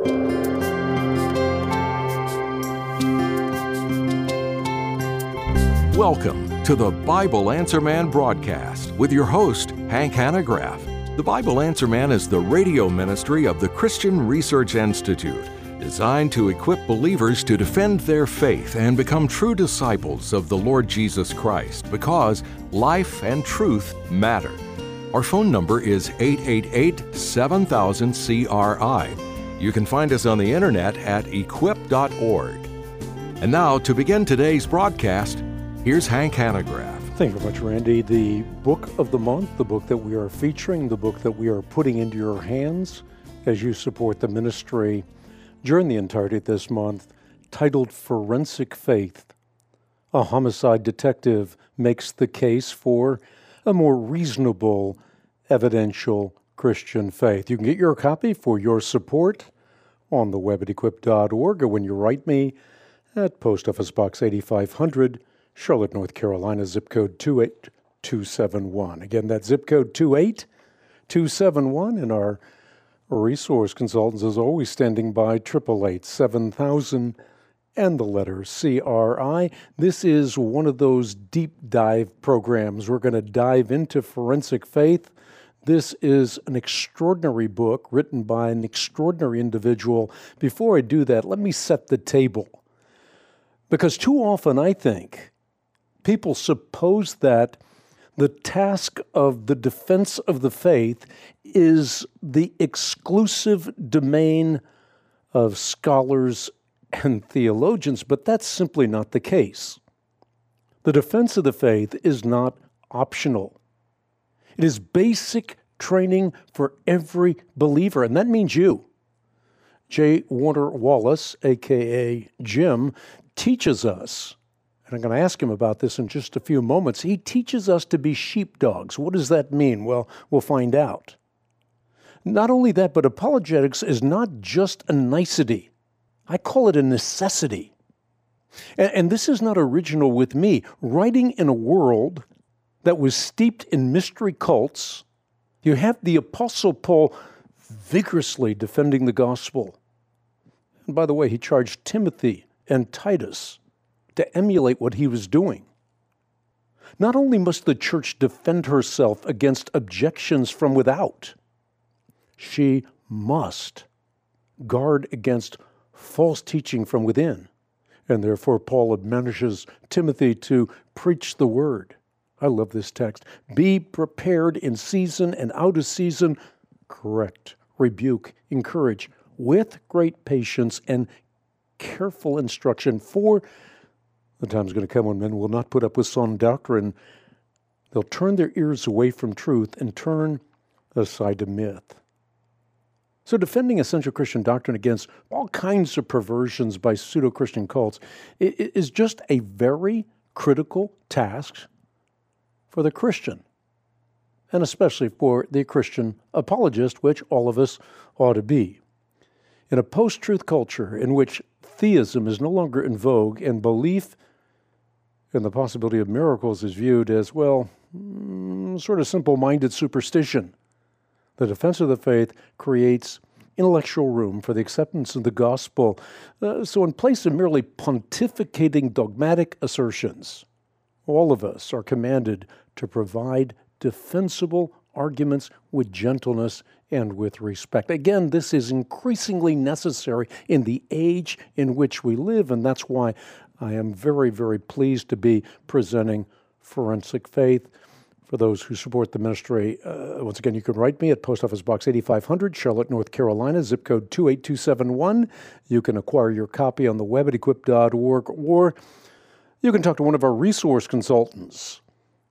Welcome to the Bible Answer Man broadcast with your host, Hank Hanegraaff. The Bible Answer Man is the radio ministry of the Christian Research Institute, designed to equip believers to defend their faith and become true disciples of the Lord Jesus Christ, because life and truth matter. Our phone number is 888-7000-CRI. You can find us on the internet at equip.org. And now, to begin today's broadcast, here's Hank Hanegraaff. Thank you very much, Randy. The book of the month, the book that we are featuring, the book that we are putting into your hands as you support the ministry during the entirety of this month, titled Forensic Faith. A homicide detective makes the case for a more reasonable, evidential Christian faith. You can get your copy for your support on the web at equip.org, or when you write me at Post Office Box 8500, Charlotte, North Carolina, zip code 28271. Again, that's zip code 28271, and our resource consultants is always standing by, 888-7000 and the letter CRI. This is one of those deep dive programs. We're going to dive into forensic faith. This is an extraordinary book written by an extraordinary individual. Before I do that, let me set the table. Because too often, I think, people suppose that the task of the defense of the faith is the exclusive domain of scholars and theologians, but that's simply not the case. The defense of the faith is not optional. It is basic training for every believer, and that means you. J. Warner Wallace, a.k.a. Jim, teaches us, and I'm going to ask him about this in just a few moments. He teaches us to be sheepdogs. What does that mean? Well, we'll find out. Not only that, but apologetics is not just a nicety. I call it a necessity. And this is not original with me. Writing in a world that was steeped in mystery cults, you have the Apostle Paul vigorously defending the gospel. And by the way, he charged Timothy and Titus to emulate what he was doing. Not only must the church defend herself against objections from without, she must guard against false teaching from within. And therefore, Paul admonishes Timothy to preach the word. I love this text. Be prepared in season and out of season, correct, rebuke, encourage, with great patience and careful instruction, for the time is going to come when men will not put up with sound doctrine. They'll turn their ears away from truth and turn aside to myth. So defending essential Christian doctrine against all kinds of perversions by pseudo-Christian cults is just a very critical task for the Christian, and especially for the Christian apologist, which all of us ought to be. In a post-truth culture in which theism is no longer in vogue and belief in the possibility of miracles is viewed as, well, sort of simple-minded superstition, the defense of the faith creates intellectual room for the acceptance of the gospel. So in place of merely pontificating dogmatic assertions, all of us are commanded to provide defensible arguments with gentleness and with respect. Again, this is increasingly necessary in the age in which we live, and that's why I am very, very pleased to be presenting Forensic Faith. For those who support the ministry, once again, you can write me at Post Office Box 8500, Charlotte, North Carolina, zip code 28271. You can acquire your copy on the web at equip.org, or you can talk to one of our resource consultants,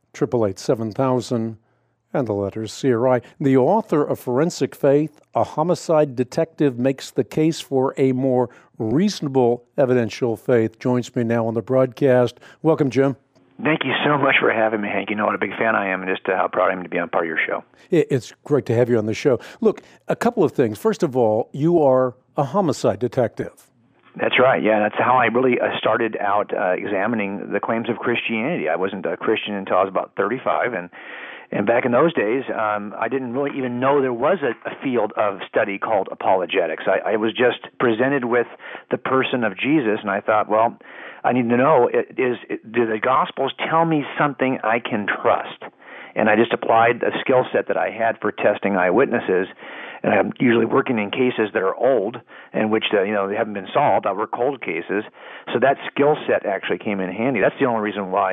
888-7000 and the letters CRI. The author of Forensic Faith, A Homicide Detective Makes the Case for a More Reasonable Evidential Faith, joins me now on the broadcast. Welcome, Jim. Thank you so much for having me, Hank. You know what a big fan I am, and just how proud I am to be on part of your show. It's great to have you on the show. Look, a couple of things. First of all, you are a homicide detective. That's right. Yeah, that's how I really started out examining the claims of Christianity. I wasn't a Christian until I was about 35, and And back in those days, I didn't really even know there was a field of study called apologetics. I was just presented with the person of Jesus, and I thought, well, I need to know, do the Gospels tell me something I can trust? And I just applied a skill set that I had for testing eyewitnesses. And I'm usually working in cases that are old and which they haven't been solved. I work cold cases, so that skill set actually came in handy. That's the only reason why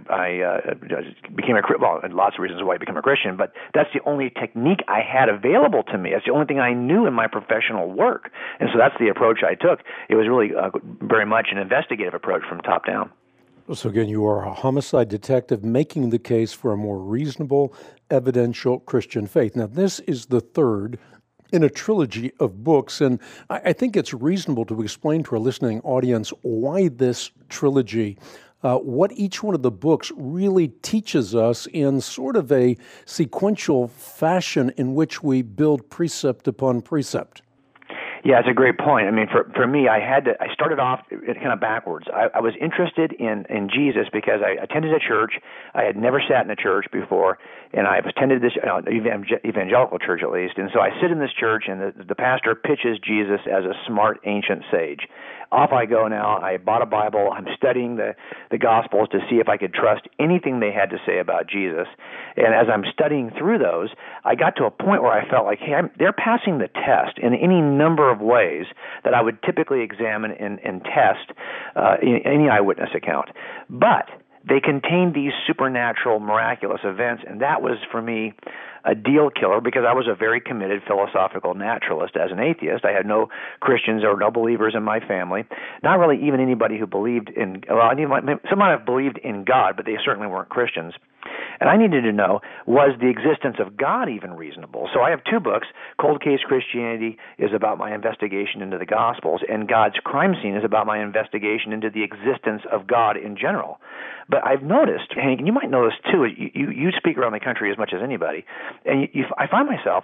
I became a Christian. Well, lots of reasons why I became a Christian, but that's the only technique I had available to me. That's the only thing I knew in my professional work, and so that's the approach I took. It was really very much an investigative approach from top down. So again, you are a homicide detective making the case for a more reasonable, evidential Christian faith. Now, this is the third in a trilogy of books, and I think it's reasonable to explain to our listening audience why this trilogy, what each one of the books really teaches us in sort of a sequential fashion in which we build precept upon precept. Yeah, it's a great point. I mean, for me, I started off kind of backwards. I was interested in Jesus because I attended a church. I had never sat in a church before, and I've attended this evangelical church at least. And so I sit in this church, and the pastor pitches Jesus as a smart ancient sage. Off I go now. I bought a Bible. I'm studying the Gospels to see if I could trust anything they had to say about Jesus. And as I'm studying through those, I got to a point where I felt like, hey, they're passing the test in any number of ways that I would typically examine and test in any eyewitness account. But they contained these supernatural, miraculous events, and that was, for me, a deal killer because I was a very committed philosophical naturalist as an atheist. I had no Christians or no believers in my family, not really even anybody who believed in, some might have believed in God, but they certainly weren't Christians. And I needed to know, was the existence of God even reasonable? So I have two books. Cold Case Christianity is about my investigation into the Gospels, and God's Crime Scene is about my investigation into the existence of God in general. But I've noticed, Hank, and you might know this too, you speak around the country as much as anybody, and I find myself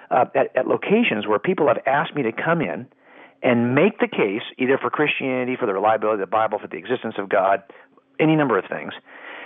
at locations where people have asked me to come in and make the case, either for Christianity, for the reliability of the Bible, for the existence of God, any number of things.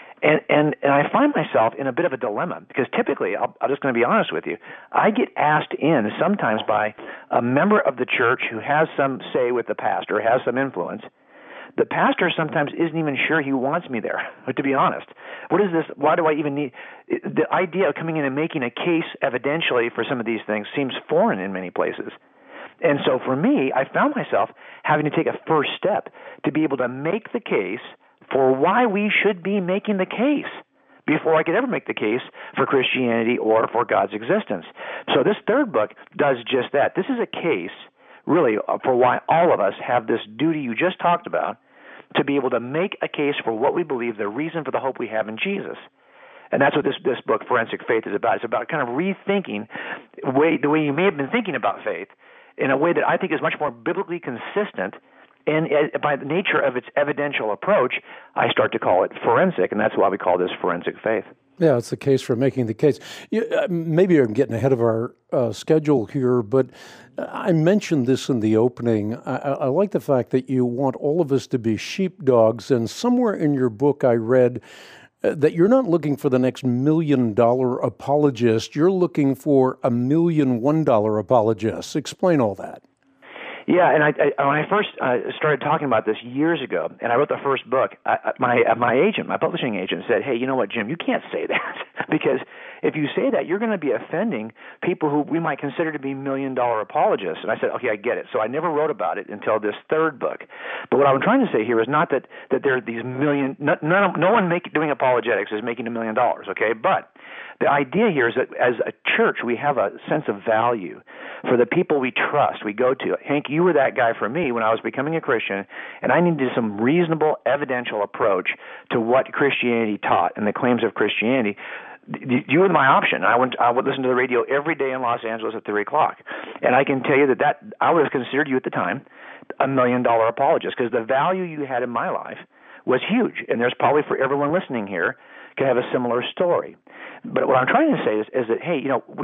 And I find myself in a bit of a dilemma because typically, I'm just going to be honest with you, I get asked in sometimes by a member of the church who has some say with the pastor, has some influence. The pastor sometimes isn't even sure he wants me there, to be honest. What is this? Why do I even need... The idea of coming in and making a case evidentially for some of these things seems foreign in many places. And so for me, I found myself having to take a first step to be able to make the case for why we should be making the case before I could ever make the case for Christianity or for God's existence. So this third book does just that. This is a case, really, for why all of us have this duty you just talked about to be able to make a case for what we believe, the reason for the hope we have in Jesus. And that's what this book, Forensic Faith, is about. It's about kind of rethinking the way you may have been thinking about faith in a way that I think is much more biblically consistent. And by the nature of its evidential approach, I start to call it forensic, and that's why we call this forensic faith. Yeah, it's the case for making the case. Maybe I'm getting ahead of our schedule here, but I mentioned this in the opening. I like the fact that you want all of us to be sheepdogs, and somewhere in your book I read that you're not looking for the next $1 million apologist, you're looking for $1 million $1 apologist. Explain all that. Yeah, and when I first started talking about this years ago, and I wrote the first book, my agent, my publishing agent, said, "Hey, you know what, Jim? You can't say that because if you say that, you're going to be offending people who we might consider to be $1 million apologists." And I said, "Okay, I get it." So I never wrote about it until this third book. But what I'm trying to say here is not that there are these million. No one doing apologetics is making $1 million. Okay, but the idea here is that as a church, we have a sense of value for the people we trust, we go to. Hank, you were that guy for me when I was becoming a Christian, and I needed some reasonable, evidential approach to what Christianity taught and the claims of Christianity. You were my option. I would listen to the radio every day in Los Angeles at 3 o'clock. And I can tell you that I would have considered you at the time $1 million apologist because the value you had in my life was huge. And there's probably for everyone listening here can have a similar story. But what I'm trying to say is that, hey,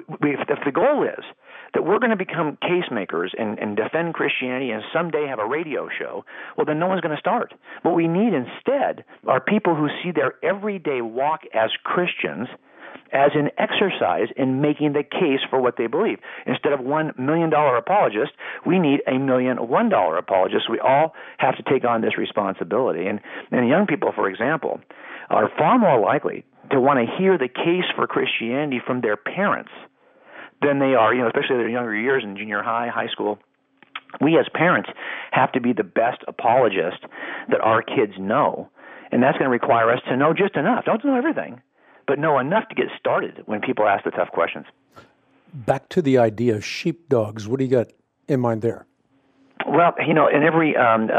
if the goal is that we're going to become case makers and defend Christianity and someday have a radio show, well, then no one's going to start. What we need instead are people who see their everyday walk as Christians as an exercise in making the case for what they believe. Instead of $1 million apologist, we need $1 million $1 apologists. We all have to take on this responsibility. And young people, for example, are far more likely to want to hear the case for Christianity from their parents than they are, especially in their younger years in junior high, high school. We as parents have to be the best apologist that our kids know. And that's going to require us to know just enough. Don't know everything, but know enough to get started when people ask the tough questions. Back to the idea of sheepdogs. What do you got in mind there? Well, in every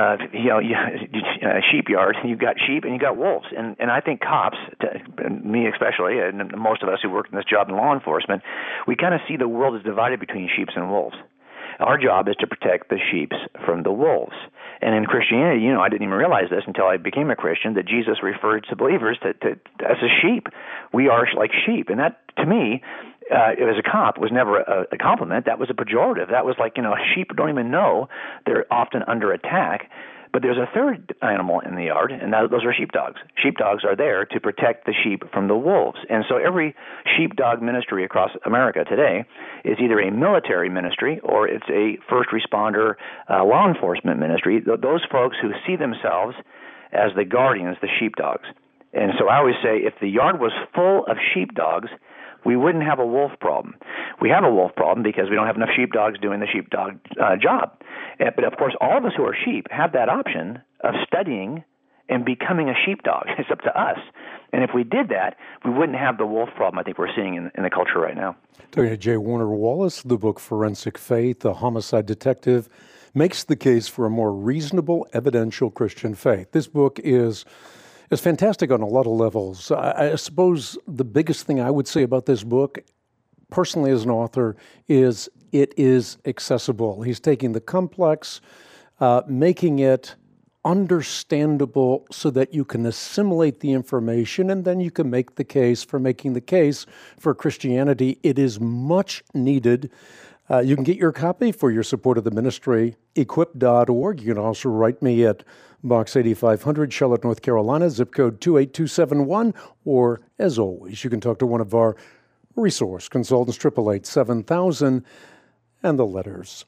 sheep yard, you've got sheep and you've got wolves. And I think cops, me especially, and most of us who work in this job in law enforcement, we kind of see the world as divided between sheep and wolves. Our job is to protect the sheep from the wolves. And in Christianity, I didn't even realize this until I became a Christian, that Jesus referred to believers as a sheep. We are like sheep. And that, to me, as a cop, was never a compliment. That was a pejorative. That was like, sheep don't even know they're often under attack. But there's a third animal in the yard, and those are sheepdogs. Sheepdogs are there to protect the sheep from the wolves. And so every sheepdog ministry across America today is either a military ministry or it's a first responder law enforcement ministry, those folks who see themselves as the guardians, the sheepdogs. And so I always say, if the yard was full of sheepdogs, we wouldn't have a wolf problem. We have a wolf problem because we don't have enough sheepdogs doing the sheepdog job. But of course, all of us who are sheep have that option of studying and becoming a sheepdog. It's up to us. And if we did that, we wouldn't have the wolf problem I think we're seeing in the culture right now. Dr. J. Warner Wallace, the book Forensic Faith, A Homicide Detective, makes the case for a more reasonable, evidential Christian faith. This book is fantastic on a lot of levels. I suppose the biggest thing I would say about this book, personally as an author, is it is accessible. He's taking the complex, making it understandable so that you can assimilate the information, and then you can make the case for making the case for Christianity. It is much needed. You can get your copy for your support of the ministry, equip.org. You can also write me at Box 8500, Charlotte, North Carolina, zip code 28271. Or, as always, you can talk to one of our resource consultants, 888-7000, and the letters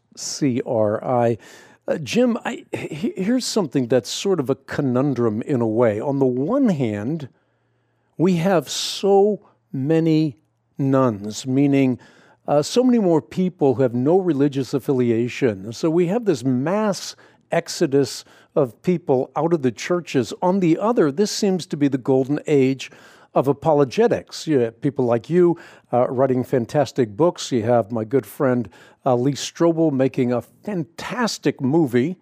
CRI. Jim, here's something that's sort of a conundrum in a way. On the one hand, we have so many nuns, meaning so many more people who have no religious affiliation. So we have this mass exodus of people out of the churches. On the other, this seems to be the golden age of apologetics. You have people like you writing fantastic books. You have my good friend Lee Strobel making a fantastic movie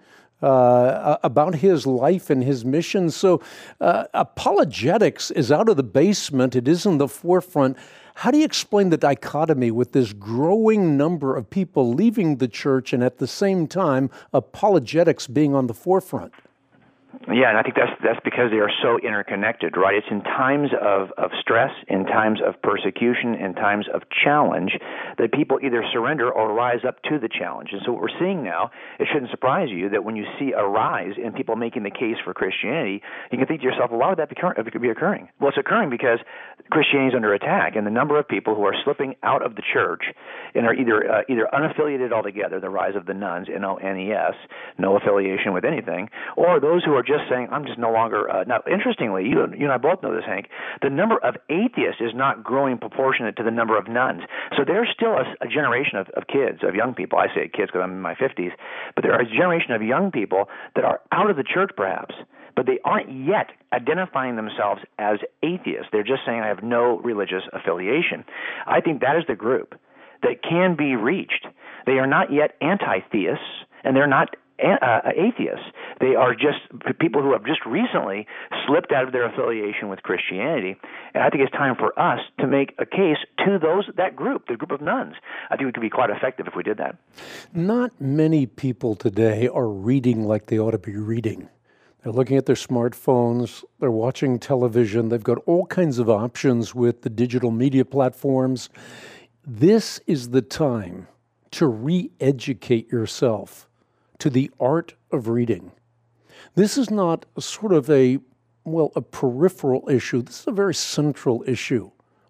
about his life and his mission. So apologetics is out of the basement. It is in the forefront. How do you explain the dichotomy with this growing number of people leaving the church and at the same time apologetics being on the forefront? Yeah, and I think that's because they are so interconnected, right? It's in times of stress, in times of persecution, in times of challenge that people either surrender or rise up to the challenge. And so what we're seeing now, it shouldn't surprise you that when you see a rise in people making the case for Christianity, you can think to yourself, well, why would that be occurring? Well, it's occurring because Christianity is under attack, and the number of people who are slipping out of the church and are either unaffiliated altogether, the rise of the nuns, N-O-N-E-S, no affiliation with anything, or those who are just saying, I'm just no longer... Now, interestingly, you and I both know this, Hank, the number of atheists is not growing proportionate to the number of nuns. So there's still a generation of kids, of young people. I say kids because I'm in my 50s, but there are a generation of young people that are out of the church, perhaps, but they aren't yet identifying themselves as atheists. They're just saying, I have no religious affiliation. I think that is the group that can be reached. They are not yet anti-theists, and they're not atheists. They are just people who have just recently slipped out of their affiliation with Christianity. And I think it's time for us to make a case to that group, the group of nuns. I think we could be quite effective if we did that. Not many people today are reading like they ought to be reading. They're looking at their smartphones, they're watching television, they've got all kinds of options with the digital media platforms. This is the time to re-educate yourself to the art of reading. This is not sort of a peripheral issue. This is a very central issue.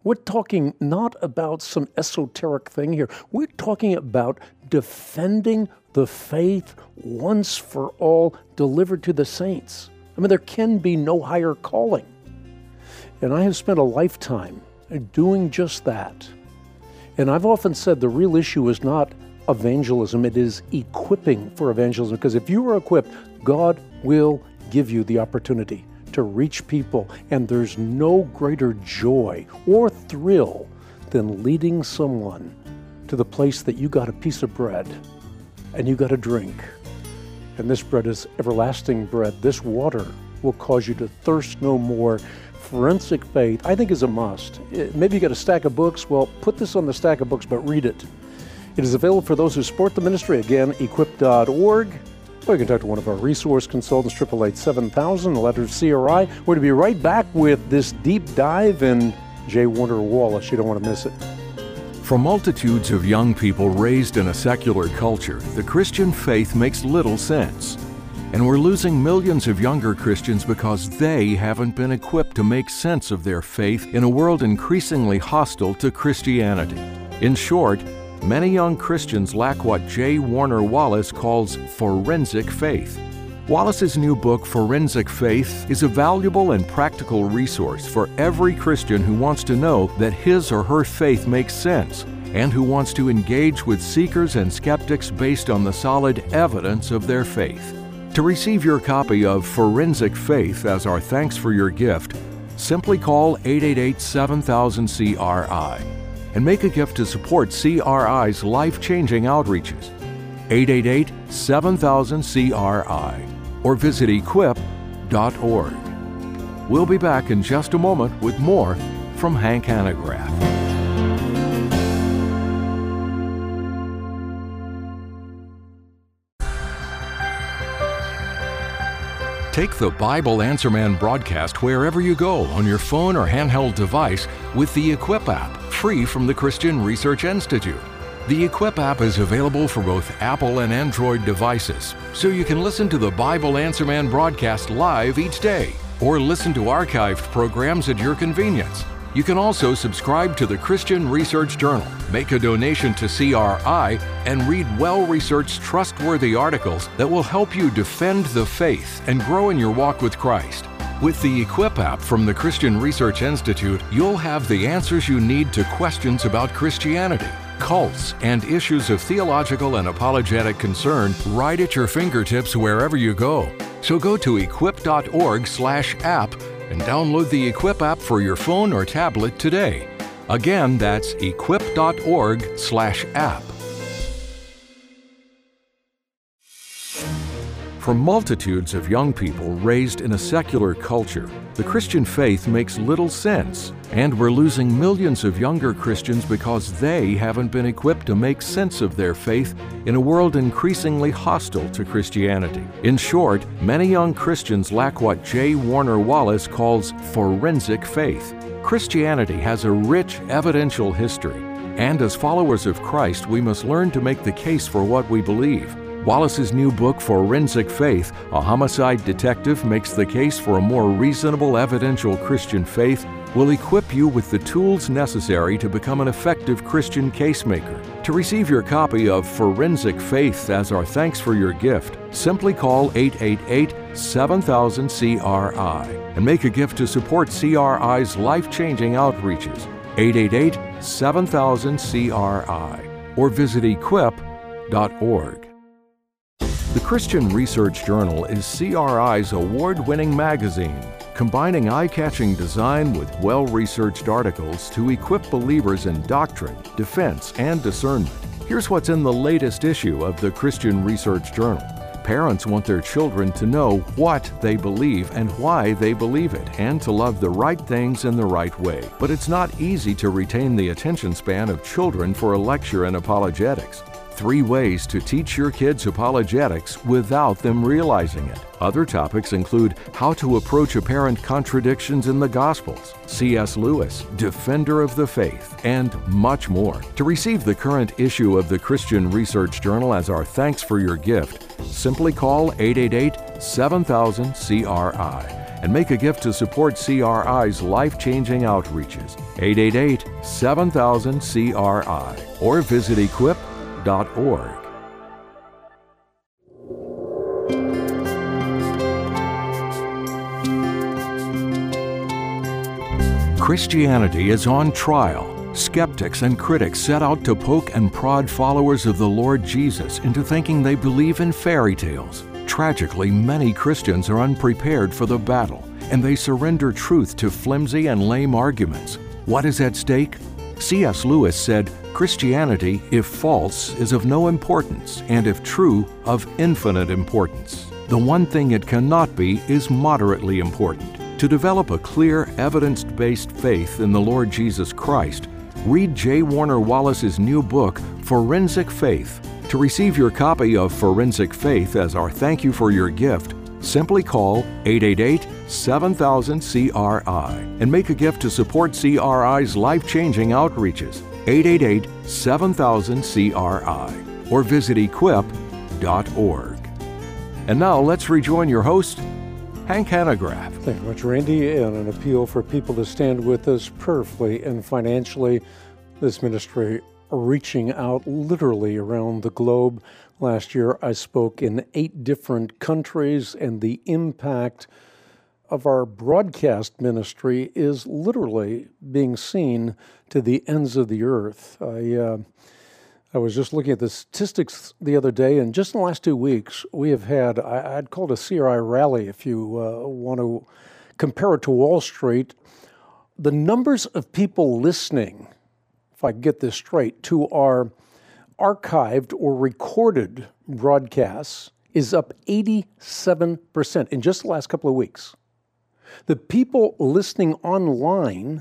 We're talking not about some esoteric thing here. We're talking about defending the faith once for all delivered to the saints. I mean, there can be no higher calling. And I have spent a lifetime doing just that. And I've often said the real issue is not evangelism, it is equipping for evangelism. Because if you are equipped, God will give you the opportunity to reach people. And there's no greater joy or thrill than leading someone to the place that you got a piece of bread and you got a drink. And this bread is everlasting bread. This water will cause you to thirst no more. Forensic faith, I think, is a must. Maybe you got a stack of books. Well, put this on the stack of books, but read it. It is available for those who support the ministry. Again, equip.org. Or you can talk to one of our resource consultants, 888-7000, the letter CRI. We're to be right back with this deep dive in J. Warner Wallace. You don't want to miss it. For multitudes of young people raised in a secular culture, the Christian faith makes little sense. And we're losing millions of younger Christians because they haven't been equipped to make sense of their faith in a world increasingly hostile to Christianity. In short, many young Christians lack what J. Warner Wallace calls forensic faith. Wallace's new book, Forensic Faith, is a valuable and practical resource for every Christian who wants to know that his or her faith makes sense and who wants to engage with seekers and skeptics based on the solid evidence of their faith. To receive your copy of Forensic Faith as our thanks for your gift, simply call 888-7000-CRI and make a gift to support CRI's life-changing outreaches. 888-7000-CRI or visit equip.org. We'll be back in just a moment with more from Hank Hanegraaff. Take the Bible Answer Man broadcast wherever you go on your phone or handheld device with the Equip app, free from the Christian Research Institute. The Equip app is available for both Apple and Android devices, so you can listen to the Bible Answer Man broadcast live each day, or listen to archived programs at your convenience. You can also subscribe to the Christian Research Journal, make a donation to CRI, and read well-researched, trustworthy articles that will help you defend the faith and grow in your walk with Christ. With the Equip app from the Christian Research Institute, you'll have the answers you need to questions about Christianity, cults, and issues of theological and apologetic concern right at your fingertips wherever you go. So go to equip.org/app and download the Equip app for your phone or tablet today. Again, that's equip.org/app. For multitudes of young people raised in a secular culture, the Christian faith makes little sense, and we're losing millions of younger Christians because they haven't been equipped to make sense of their faith in a world increasingly hostile to Christianity. In short, many young Christians lack what J. Warner Wallace calls forensic faith. Christianity has a rich evidential history, and as followers of Christ, we must learn to make the case for what we believe. Wallace's new book, Forensic Faith, A Homicide Detective Makes the Case for a More Reasonable Evidential Christian Faith, will equip you with the tools necessary to become an effective Christian casemaker. To receive your copy of Forensic Faith as our thanks for your gift, simply call 888-7000-CRI and make a gift to support CRI's life-changing outreaches. 888-7000-CRI or visit equip.org. The Christian Research Journal is CRI's award-winning magazine, combining eye-catching design with well-researched articles to equip believers in doctrine, defense, and discernment. Here's what's in the latest issue of the Christian Research Journal. Parents want their children to know what they believe and why they believe it, and to love the right things in the right way. But it's not easy to retain the attention span of children for a lecture in apologetics. 3 ways to teach your kids apologetics without them realizing it. Other topics include how to approach apparent contradictions in the Gospels, C.S. Lewis, Defender of the Faith, and much more. To receive the current issue of the Christian Research Journal as our thanks for your gift, simply call 888-7000-CRI and make a gift to support CRI's life-changing outreaches. 888-7000-CRI or visit equip.org. Christianity is on trial. Skeptics and critics set out to poke and prod followers of the Lord Jesus into thinking they believe in fairy tales. Tragically, many Christians are unprepared for the battle, and they surrender truth to flimsy and lame arguments. What is at stake? C.S. Lewis said, "Christianity, if false, is of no importance, and if true, of infinite importance. The one thing it cannot be is moderately important." To develop a clear, evidence-based faith in the Lord Jesus Christ, read J. Warner Wallace's new book, Forensic Faith. To receive your copy of Forensic Faith as our thank you for your gift, simply call 888-7000-CRI and make a gift to support CRI's life-changing outreaches. 888-7000-CRI or visit equip.org. And now let's rejoin your host, Hank Hanegraaff. Thank you much, Randy, and an appeal for people to stand with us prayerfully and financially. This ministry reaching out literally around the globe. Last year, I spoke in 8 different countries, and the impact of our broadcast ministry is literally being seen to the ends of the earth. I was just looking at the statistics the other day, and just in the last 2 weeks, we have had, I'd call it a CRI rally, if you want to compare it to Wall Street. The numbers of people listening, if I get this straight, to our archived or recorded broadcasts is up 87% in just the last couple of weeks. The people listening online,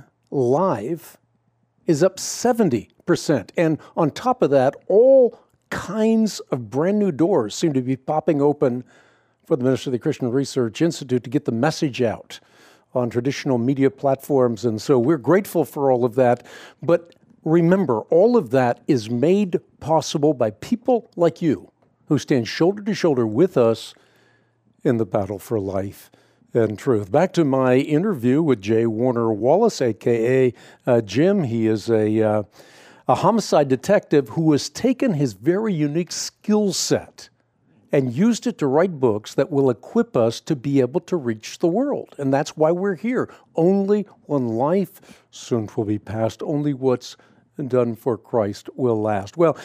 live, is up 70%. And on top of that, all kinds of brand new doors seem to be popping open for the Ministry of the Christian Research Institute to get the message out on traditional media platforms. And so we're grateful for all of that. But remember, all of that is made possible by people like you who stand shoulder to shoulder with us in the battle for life and truth. Back to my interview with J. Warner Wallace, a.k.a. Jim. He is a homicide detective who has taken his very unique skill set and used it to write books that will equip us to be able to reach the world. And that's why we're here. Only one life soon will be passed. Only what's done for Christ will last. Well,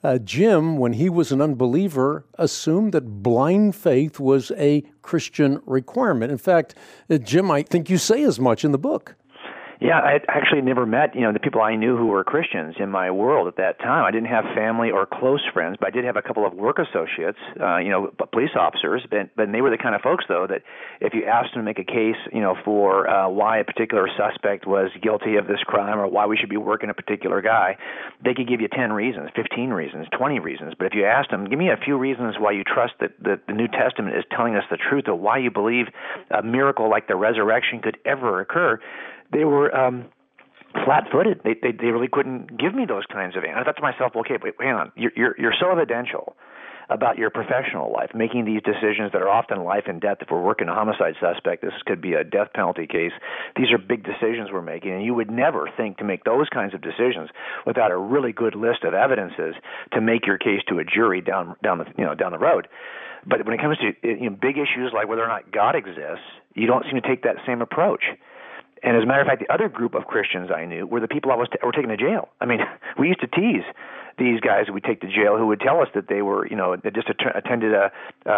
Jim, when he was an unbeliever, assumed that blind faith was a Christian requirement. In fact, Jim, I think you say as much in the book. Yeah, I actually never met, the people I knew who were Christians in my world at that time. I didn't have family or close friends, but I did have a couple of work associates, police officers. But they were the kind of folks, though, that if you asked them to make a case, for why a particular suspect was guilty of this crime or why we should be working a particular guy, they could give you 10 reasons, 15 reasons, 20 reasons. But if you asked them, give me a few reasons why you trust that the New Testament is telling us the truth, or why you believe a miracle like the resurrection could ever occur, they were flat-footed. They really couldn't give me those kinds of answers. I thought to myself, okay, wait, hang on. You're so evidential about your professional life, making these decisions that are often life and death. If we're working a homicide suspect, this could be a death penalty case. These are big decisions we're making, and you would never think to make those kinds of decisions without a really good list of evidences to make your case to a jury down the road. But when it comes to big issues like whether or not God exists, you don't seem to take that same approach. And as a matter of fact, the other group of Christians I knew were the people were taken to jail. I mean, we used to tease these guys who would take to jail who would tell us that they were, they just attended a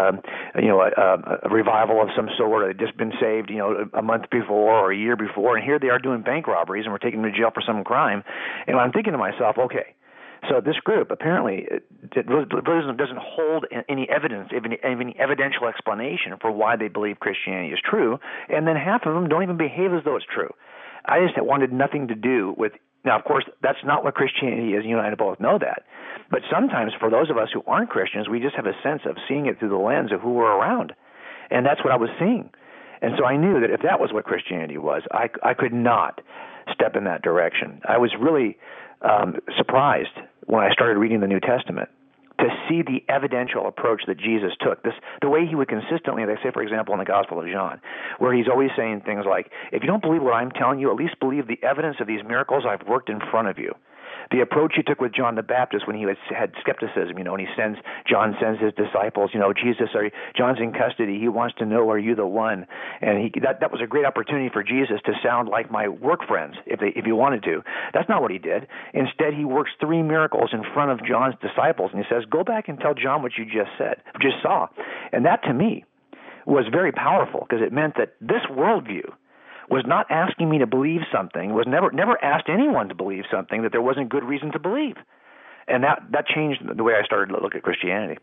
revival of some sort, or they'd just been saved, a month before or a year before, and here they are doing bank robberies, and we're taking them to jail for some crime. And I'm thinking to myself, okay, so this group apparently doesn't hold any evidence, any evidential explanation for why they believe Christianity is true, and then half of them don't even behave as though it's true. I just wanted nothing to do with. Now, of course, that's not what Christianity is. You and I both know that. But sometimes for those of us who aren't Christians, we just have a sense of seeing it through the lens of who we're around, and that's what I was seeing. And so I knew that if that was what Christianity was, I could not step in that direction. I was really surprised when I started reading the New Testament to see the evidential approach that Jesus took. The way he would consistently, they say, for example, in the Gospel of John, where he's always saying things like, if you don't believe what I'm telling you, at least believe the evidence of these miracles I've worked in front of you. The approach he took with John the Baptist when he had skepticism, and John sends his disciples, John's in custody, he wants to know, are you the one? And that was a great opportunity for Jesus to sound like my work friends, if he wanted to. That's not what he did. Instead, he works 3 miracles in front of John's disciples, and he says, go back and tell John what you just saw. And that, to me, was very powerful, because it meant that this worldview was not asking me to believe something, was never asked anyone to believe something that there wasn't good reason to believe. And that changed the way I started to look at Christianity.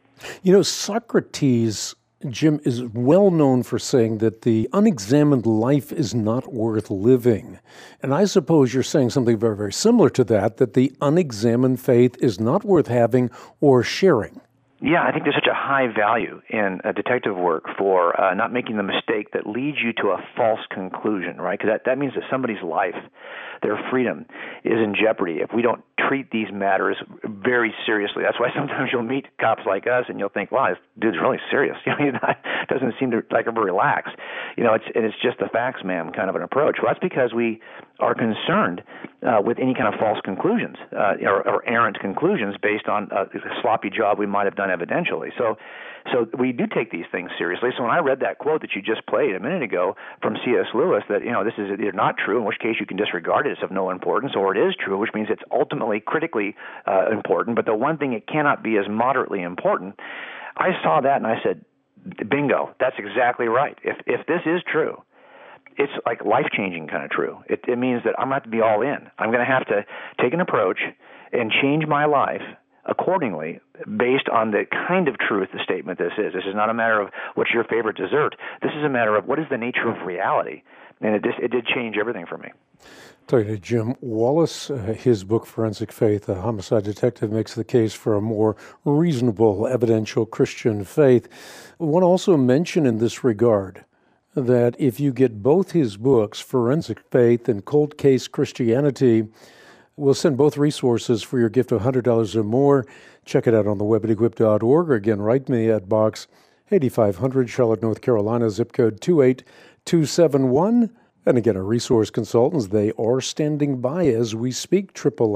Socrates, Jim, is well known for saying that the unexamined life is not worth living. And I suppose you're saying something very, very similar to that the unexamined faith is not worth having or sharing. Yeah, I think there's such a high value in detective work for not making the mistake that leads you to a false conclusion, right? Because that means that somebody's life, their freedom, is in jeopardy if we don't treat these matters very seriously. That's why sometimes you'll meet cops like us and you'll think, wow, this dude's really serious. He doesn't seem to like ever relax. It's just the facts, ma'am, kind of an approach. Well, that's because we are concerned with any kind of false conclusions or errant conclusions based on a sloppy job we might have done evidentially. So we do take these things seriously. So when I read that quote that you just played a minute ago from C.S. Lewis, that this is either not true, in which case you can disregard it, it's of no importance, or it is true, which means it's ultimately critically important, but the one thing it cannot be is moderately important, I saw that and I said, bingo, that's exactly right. If this is true, it's like life-changing kind of true. It means that I'm going to have to be all in. I'm going to have to take an approach and change my life accordingly based on the kind of truth the statement this is. This is not a matter of what's your favorite dessert. This is a matter of what is the nature of reality. And it did change everything for me. Talking to Jim Wallis, his book, Forensic Faith, A Homicide Detective, makes the case for a more reasonable, evidential Christian faith. I want to also mention in this regard that if you get both his books, Forensic Faith and Cold Case Christianity, we'll send both resources for your gift of $100 or more. Check it out on the web at equip.org, or again, write me at Box 8500, Charlotte, North Carolina, zip code 28271. And again, our resource consultants, they are standing by as we speak,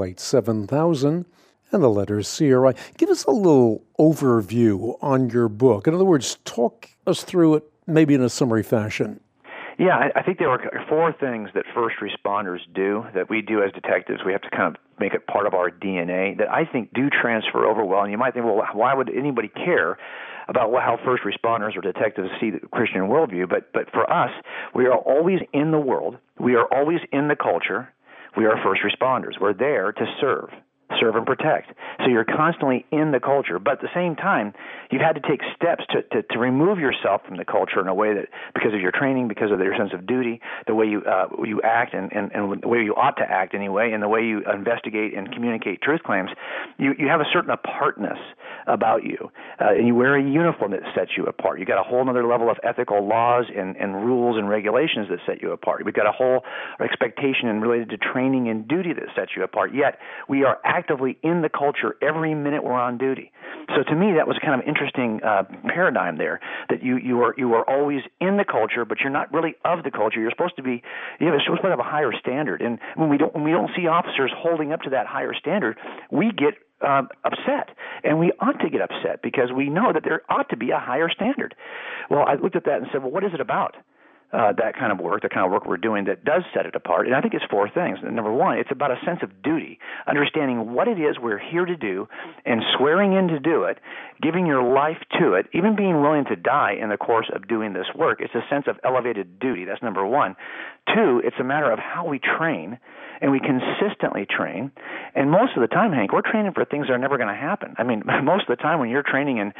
888-7000, and the letters CRI. Give us a little overview on your book. In other words, talk us through it maybe in a summary fashion. Yeah, I think there are 4 things that first responders do that we do as detectives. We have to kind of make it part of our DNA that I think do transfer over well. And you might think, well, why would anybody care about how first responders or detectives see the Christian worldview? But for us, we are always in the world. We are always in the culture. We are first responders. We're there to serve and protect. So you're constantly in the culture. But at the same time, you've had to take steps to remove yourself from the culture in a way that, because of your training, because of your sense of duty, the way you act and the way you ought to act anyway, and the way you investigate and communicate truth claims, you have a certain apartness about you. And you wear a uniform that sets you apart. You've got a whole other level of ethical laws and rules and regulations that set you apart. We've got a whole expectation and related to training and duty that sets you apart. Yet we are actively in the culture every minute we're on duty. So to me, that was kind of an interesting paradigm there, that you are always in the culture, but you're not really of the culture. You're supposed to be, you're supposed to have a higher standard. And when we don't see officers holding up to that higher standard, we get upset, and we ought to get upset because we know that there ought to be a higher standard. Well, I looked at that and said, well, what is it about that kind of work, the kind of work we're doing that does set it apart? And I think it's 4 things. And number 1, it's about a sense of duty, understanding what it is we're here to do and swearing in to do it, giving your life to it, even being willing to die in the course of doing this work. It's a sense of elevated duty. That's number 1. 2, it's a matter of how we train, and we consistently train. And most of the time, Hank, we're training for things that are never going to happen. I mean, most of the time when you're training in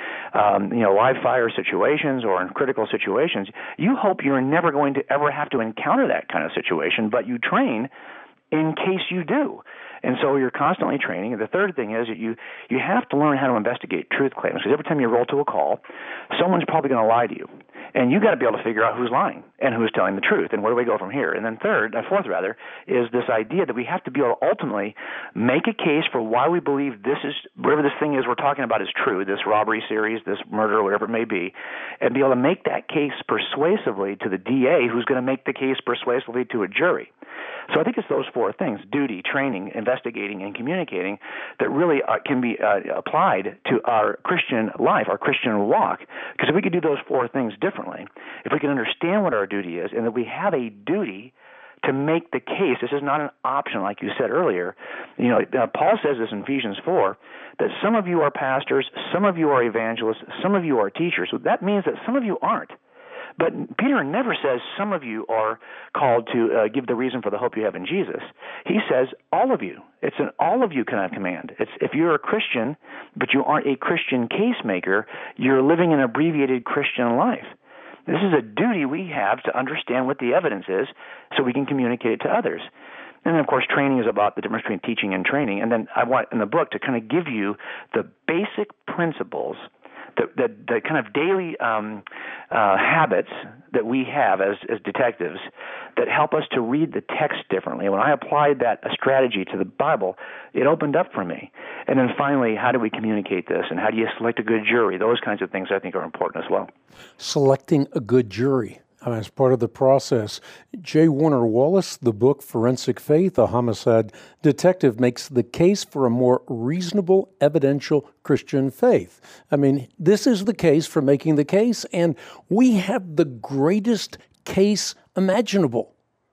live fire situations or in critical situations, you hope you're never going to ever have to encounter that kind of situation, but you train in case you do. And so you're constantly training. And the third thing is that you have to learn how to investigate truth claims, because every time you roll to a call, someone's probably going to lie to you. And you got to be able to figure out who's lying and who's telling the truth, and where do we go from here? And then fourth, is this idea that we have to be able to ultimately make a case for why we believe this is, whatever this thing is we're talking about is true, this robbery series, this murder, whatever it may be, and be able to make that case persuasively to the DA, who's going to make the case persuasively to a jury. So I think it's those four things: duty, training, investigating, and communicating, that really can be applied to our Christian life, our Christian walk. Because if we could do those four things differently, if we can understand what our duty is, and that we have a duty to make the case, this is not an option, like you said earlier. Paul says this in Ephesians 4, that some of you are pastors, some of you are evangelists, some of you are teachers. So that means that some of you aren't. But Peter never says some of you are called to give the reason for the hope you have in Jesus. He says all of you. It's an all of you kind of command. It's if you're a Christian, but you aren't a Christian case maker, you're living an abbreviated Christian life. This is a duty we have to understand what the evidence is so we can communicate it to others. And then, of course, training is about the difference between teaching and training. And then I want in the book to kind of give you the basic principles, the kind of daily habits that we have as detectives that help us to read the text differently. When I applied that strategy to the Bible, it opened up for me. And then finally, how do we communicate this, and how do you select a good jury? Those kinds of things I think are important as well. Selecting a good jury. As part of the process, J. Warner Wallace, the book Forensic Faith, a homicide detective, makes the case for a more reasonable, evidential Christian faith. This is the case for making the case, and we have the greatest case imaginable.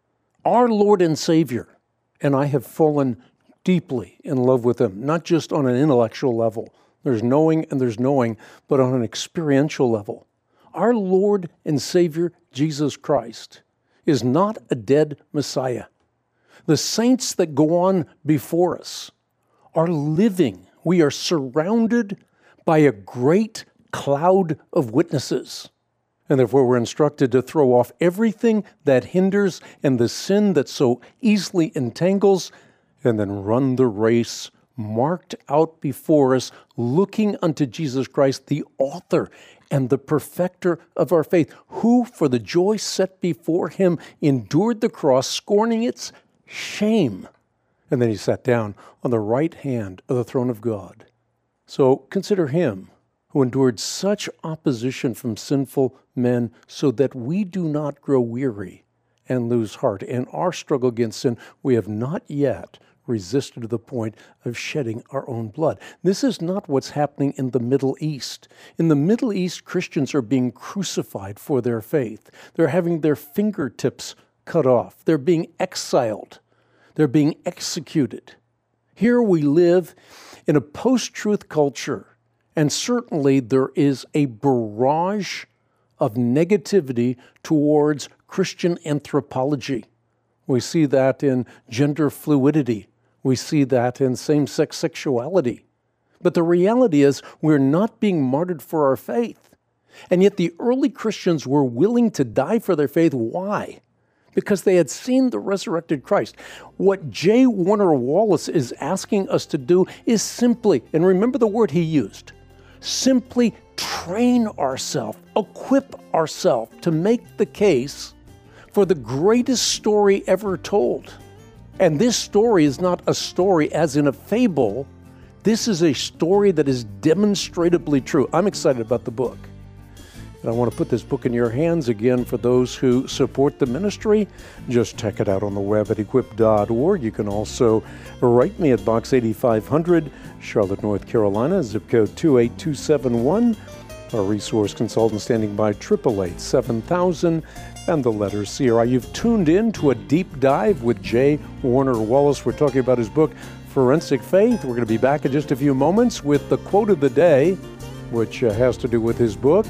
Our Lord and Savior, and I have fallen deeply in love with Him, not just on an intellectual level. There's knowing and there's knowing, but on an experiential level. Our Lord and Savior, Jesus Christ, is not a dead Messiah. The saints that go on before us are living. We are surrounded by a great cloud of witnesses. And therefore we're instructed to throw off everything that hinders and the sin that so easily entangles, and then run the race marked out before us, looking unto Jesus Christ, the author and the perfecter of our faith, who for the joy set before Him endured the cross, scorning its shame. And then He sat down on the right hand of the throne of God. So consider Him who endured such opposition from sinful men, so that we do not grow weary and lose heart. In our struggle against sin, we have not yet resisted to the point of shedding our own blood. This is not what's happening in the Middle East. In the Middle East, Christians are being crucified for their faith. They're having their fingertips cut off. They're being exiled. They're being executed. Here we live in a post-truth culture, and certainly there is a barrage of negativity towards Christian anthropology. We see that in gender fluidity. We see that in same-sex sexuality. But the reality is we're not being martyred for our faith. And yet the early Christians were willing to die for their faith. Why? Because they had seen the resurrected Christ. What J. Warner Wallace is asking us to do is simply, and remember the word he used, simply train ourselves, equip ourselves to make the case for the greatest story ever told. And this story is not a story as in a fable. This is a story that is demonstrably true. I'm excited about the book. And I want to put this book in your hands again for those who support the ministry. Just check it out on the web at equip.org. You can also write me at Box 8500, Charlotte, North Carolina, zip code 28271. Our resource consultant standing by, 888-7000, and the letter CRI. You've tuned in to a deep dive with J. Warner Wallace. We're talking about his book, Forensic Faith. We're going to be back in just a few moments with the quote of the day, which has to do with his book,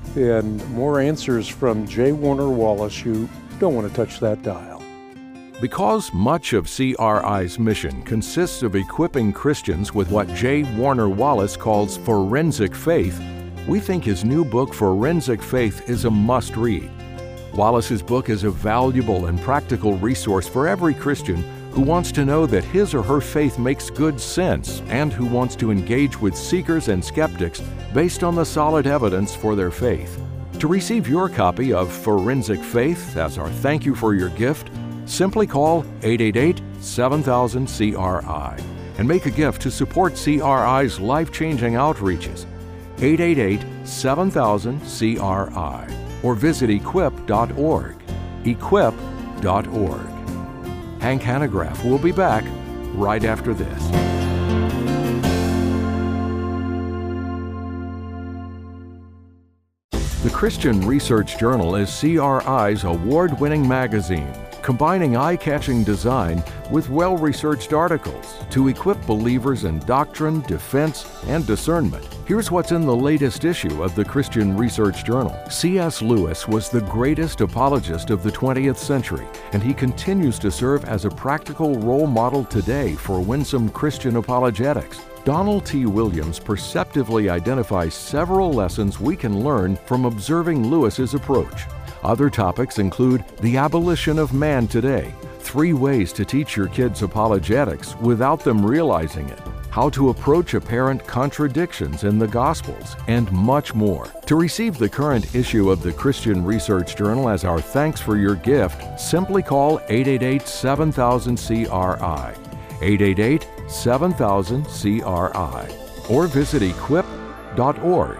and more answers from J. Warner Wallace. You don't want to touch that dial. Because much of CRI's mission consists of equipping Christians with what J. Warner Wallace calls forensic faith, we think his new book, Forensic Faith, is a must-read. Wallace's book is a valuable and practical resource for every Christian who wants to know that his or her faith makes good sense and who wants to engage with seekers and skeptics based on the solid evidence for their faith. To receive your copy of Forensic Faith as our thank you for your gift, simply call 888-7000-CRI and make a gift to support CRI's life-changing outreaches. 888-7000-CRI or visit equip.org. Equip.org. Hank Hanegraaff will be back right after this. The Christian Research Journal is CRI's award-winning magazine, combining eye-catching design with well-researched articles to equip believers in doctrine, defense, and discernment. Here's what's in the latest issue of the Christian Research Journal. C.S. Lewis was the greatest apologist of the 20th century, and he continues to serve as a practical role model today for winsome Christian apologetics. Donald T. Williams perceptively identifies several lessons we can learn from observing Lewis's approach. Other topics include the abolition of man today, 3 ways to teach your kids apologetics without them realizing it, how to approach apparent contradictions in the Gospels, and much more. To receive the current issue of the Christian Research Journal as our thanks for your gift, simply call 888-7000-CRI, 888-7000-CRI, or visit equip.org.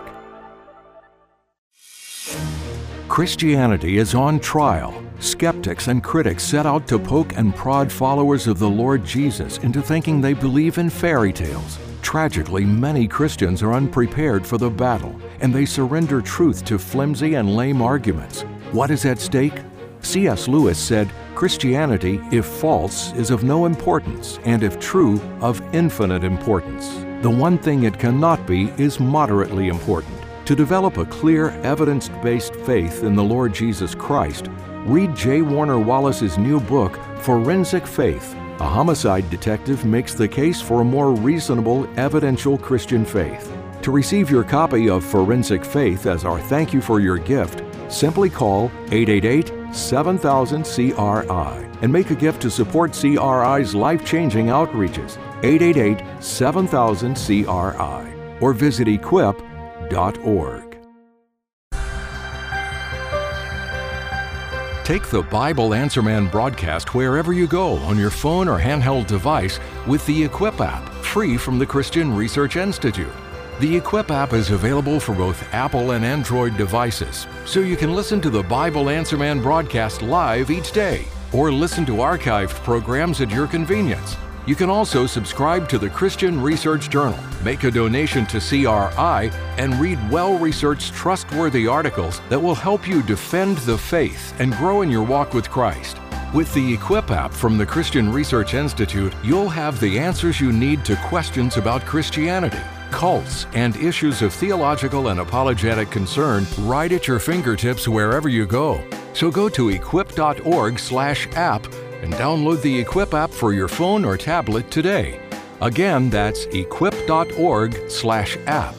Christianity is on trial. Skeptics and critics set out to poke and prod followers of the Lord Jesus into thinking they believe in fairy tales. Tragically, many Christians are unprepared for the battle, and they surrender truth to flimsy and lame arguments. What is at stake? C.S. Lewis said, "Christianity, if false, is of no importance, and if true, of infinite importance. The one thing it cannot be is moderately important." To develop a clear, evidence-based faith in the Lord Jesus Christ, read J. Warner Wallace's new book, Forensic Faith. A homicide detective makes the case for a more reasonable, evidential Christian faith. To receive your copy of Forensic Faith as our thank you for your gift, simply call 888-7000-CRI and make a gift to support CRI's life-changing outreaches. 888-7000-CRI or visit equip.org. Take the Bible Answer Man broadcast wherever you go on your phone or handheld device with the Equip app, free from the Christian Research Institute. The Equip app is available for both Apple and Android devices, so you can listen to the Bible Answer Man broadcast live each day, or listen to archived programs at your convenience. You can also subscribe to the Christian Research Journal, make a donation to CRI, and read well-researched, trustworthy articles that will help you defend the faith and grow in your walk with Christ. With the Equip app from the Christian Research Institute, you'll have the answers you need to questions about Christianity, cults, and issues of theological and apologetic concern right at your fingertips wherever you go. So go to equip.org/app and download the Equip app for your phone or tablet today. Again, that's equip.org/app.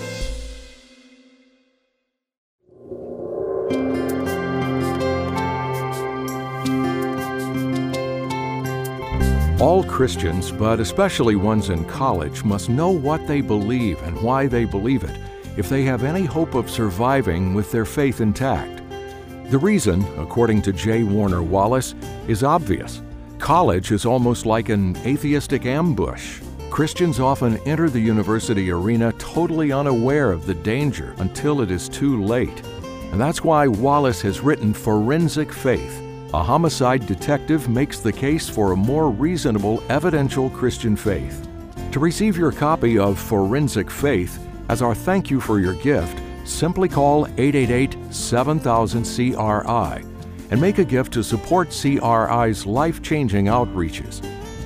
All Christians, but especially ones in college, must know what they believe and why they believe it if they have any hope of surviving with their faith intact. The reason, according to J. Warner Wallace, is obvious. College is almost like an atheistic ambush. Christians often enter the university arena totally unaware of the danger until it is too late. And that's why Wallace has written Forensic Faith. A homicide detective makes the case for a more reasonable, evidential Christian faith. To receive your copy of Forensic Faith as our thank you for your gift, simply call 888-7000-CRI and make a gift to support CRI's life-changing outreaches.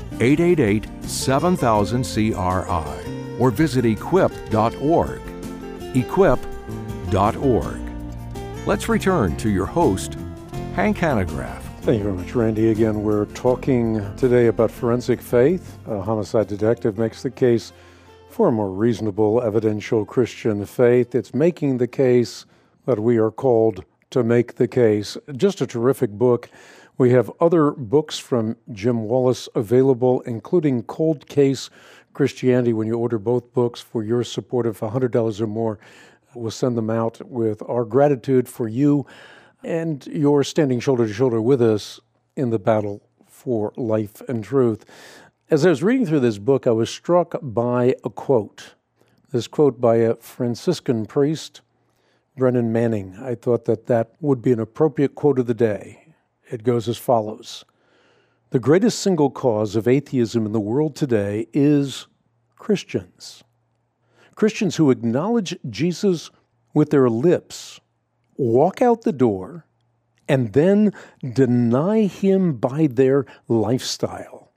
888-7000-CRI or visit equip.org. Equip.org. Let's return to your host, Hank Hanegraaff. Thank you very much, Randy. Again, we're talking today about Forensic Faith. A homicide detective makes the case for a more reasonable, evidential Christian faith. It's making the case that we are called to make the case. Just a terrific book. We have other books from Jim Wallace available, including Cold Case Christianity. When you order both books for your support of $100 or more, We'll send them out with our gratitude for you and your standing shoulder to shoulder with us in the battle for life and truth. As I was reading through this book, I was struck by a quote. This quote by a Franciscan priest, Brennan Manning. I thought that would be an appropriate quote of the day. It goes as follows. The greatest single cause of atheism in the world today is Christians. Christians who acknowledge Jesus with their lips, walk out the door, and then deny him by their lifestyle.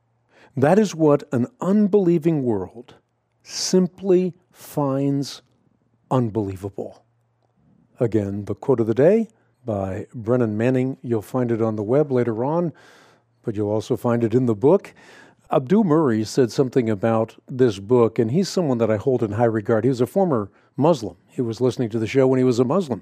That is what an unbelieving world simply finds unbelievable. Again, the quote of the day by Brennan Manning. You'll find it on the web later on, but you'll also find it in the book. Abdul Murray said something about this book, and he's someone that I hold in high regard. He was a former Muslim. He was listening to the show when he was a Muslim.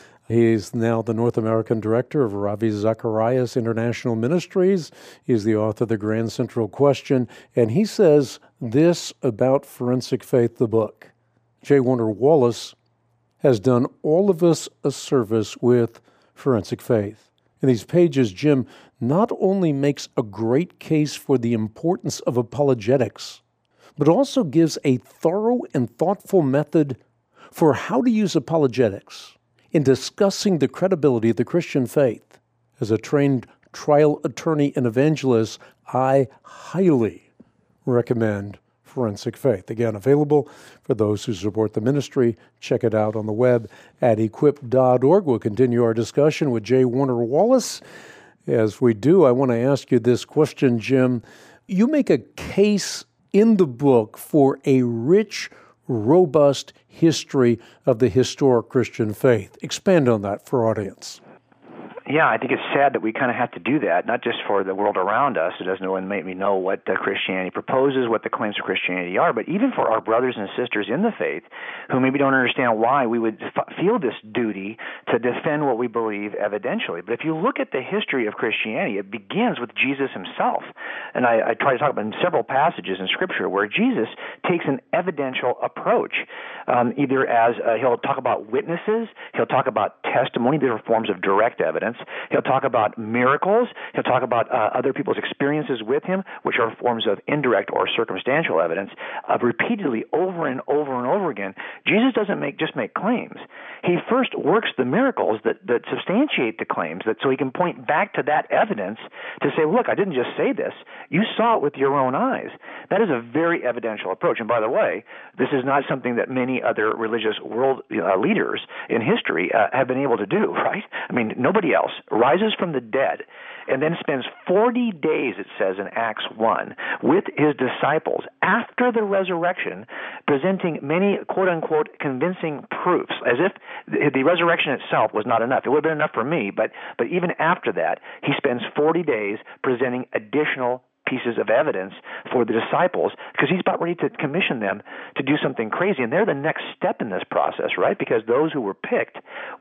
He's now the North American director of Ravi Zacharias International Ministries. He's the author of The Grand Central Question, and he says this about Forensic Faith, the book. J. Warner Wallace has done all of us a service with Forensic Faith. In these pages, Jim not only makes a great case for the importance of apologetics, but also gives a thorough and thoughtful method for how to use apologetics in discussing the credibility of the Christian faith. As a trained trial attorney and evangelist, I highly recommend Forensic Faith. Again, available for those who support the ministry. Check it out on the web at equip.org. We'll continue our discussion with J. Warner Wallace. As we do, I want to ask you this question, Jim. You make a case in the book for a rich, robust history of the historic Christian faith. Expand on that for our audience. Yeah, I think it's sad that we kind of have to do that, not just for the world around us who doesn't know and maybe know what Christianity proposes, what the claims of Christianity are, but even for our brothers and sisters in the faith who maybe don't understand why we would feel this duty to defend what we believe evidentially. But if you look at the history of Christianity, it begins with Jesus himself. And I try to talk about in several passages in Scripture where Jesus takes an evidential approach, either as he'll talk about witnesses, he'll talk about testimony, these are forms of direct evidence. He'll talk about miracles. He'll talk about other people's experiences with him, which are forms of indirect or circumstantial evidence. Repeatedly, over and over and over again, Jesus doesn't just make claims. He first works the miracles that substantiate the claims, so he can point back to that evidence to say, look, I didn't just say this. You saw it with your own eyes. That is a very evidential approach. And by the way, this is not something that many other religious world leaders in history have been able to do, right? I mean, nobody else rises from the dead and then spends 40 days, it says in Acts 1, with his disciples after the resurrection, presenting many, quote-unquote, convincing proofs, as if the resurrection itself was not enough. It would have been enough for me, but even after that, he spends 40 days presenting additional pieces of evidence for the disciples because he's about ready to commission them to do something crazy. And they're the next step in this process, right? Because those who were picked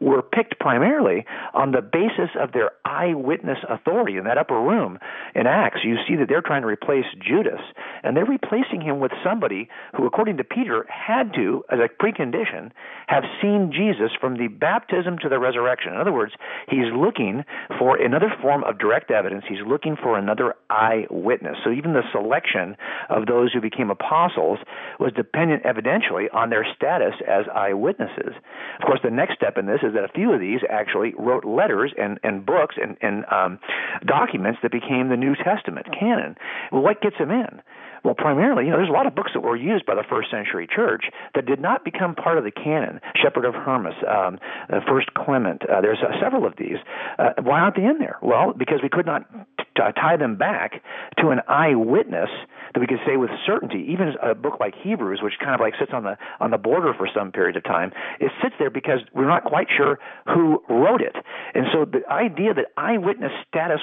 primarily on the basis of their eyewitness authority. In that upper room in Acts, you see that they're trying to replace Judas, and they're replacing him with somebody who, according to Peter, had to, as a precondition, have seen Jesus from the baptism to the resurrection. In other words, he's looking for another form of direct evidence. He's looking for another eyewitness. So even the selection of those who became apostles was dependent evidentially on their status as eyewitnesses. Of course, the next step in this is that a few of these actually wrote letters and books and documents that became the New Testament canon. Well, what gets them in? Well, primarily, there's a lot of books that were used by the first century church that did not become part of the canon. Shepherd of Hermas, First Clement, there's several of these. Why aren't they in there? Well, because we could not tie them back to an eyewitness that we could say with certainty. Even a book like Hebrews, which kind of like sits on the border for some period of time, it sits there because we're not quite sure who wrote it. And so the idea that eyewitness status was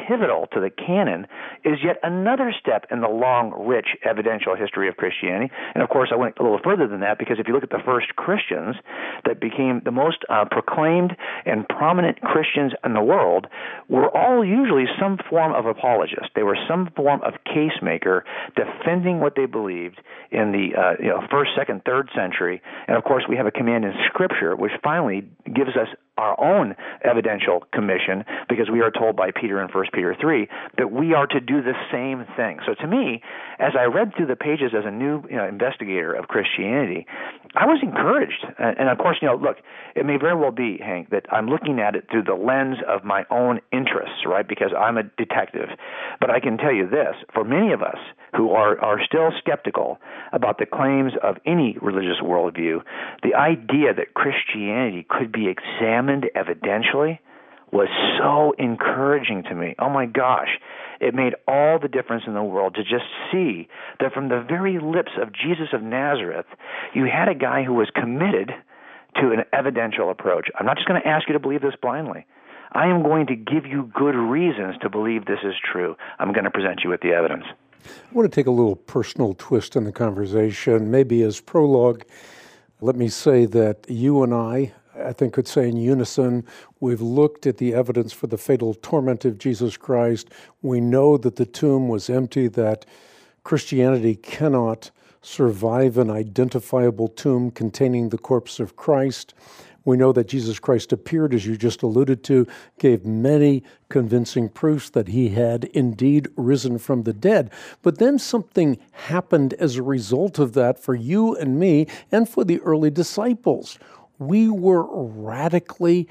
pivotal to the canon, is yet another step in the long, rich, evidential history of Christianity. And of course, I went a little further than that, because if you look at the first Christians that became the most proclaimed and prominent Christians in the world, were all usually some form of apologist. They were some form of case maker defending what they believed in the first, second, third century. And of course, we have a command in Scripture which finally gives us our own evidential commission, because we are told by Peter in 1 Peter 3 that we are to do the same thing. So to me, as I read through the pages as a new investigator of Christianity, I was encouraged. And of course, look, it may very well be, Hank, that I'm looking at it through the lens of my own interests, right, because I'm a detective. But I can tell you this, for many of us who are still skeptical about the claims of any religious worldview, the idea that Christianity could be examined evidentially was so encouraging to me. Oh my gosh, it made all the difference in the world to just see that from the very lips of Jesus of Nazareth, you had a guy who was committed to an evidential approach. I'm not just going to ask you to believe this blindly. I am going to give you good reasons to believe this is true. I'm going to present you with the evidence. I want to take a little personal twist in the conversation. Maybe as prologue, let me say that you and I think could say in unison, we've looked at the evidence for the fatal torment of Jesus Christ. We know that the tomb was empty, that Christianity cannot survive an identifiable tomb containing the corpse of Christ. We know that Jesus Christ appeared, as you just alluded to, gave many convincing proofs that he had indeed risen from the dead. But then something happened as a result of that for you and me and for the early disciples. We were radically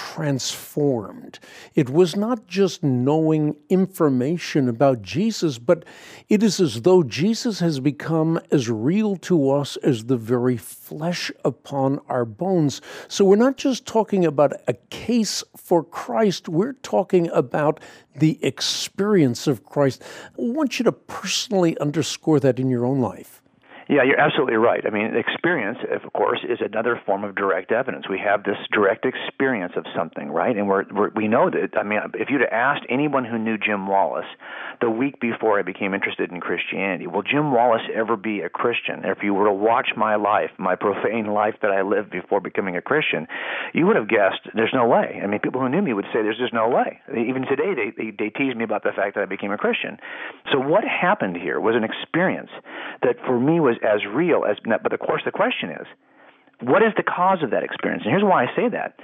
transformed. It was not just knowing information about Jesus, but it is as though Jesus has become as real to us as the very flesh upon our bones. So we're not just talking about a case for Christ, we're talking about the experience of Christ. I want you to personally underscore that in your own life. Yeah, you're absolutely right. I mean, experience, of course, is another form of direct evidence. We have this direct experience of something, right? And we know that, I mean, if you'd have asked anyone who knew Jim Wallace the week before I became interested in Christianity, will Jim Wallace ever be a Christian? If you were to watch my life, my profane life that I lived before becoming a Christian, you would have guessed there's no way. I mean, people who knew me would say there's just no way. Even today, they tease me about the fact that I became a Christian. So what happened here was an experience that for me was as real as, but of course the question is, what is the cause of that experience? And here's why I say that.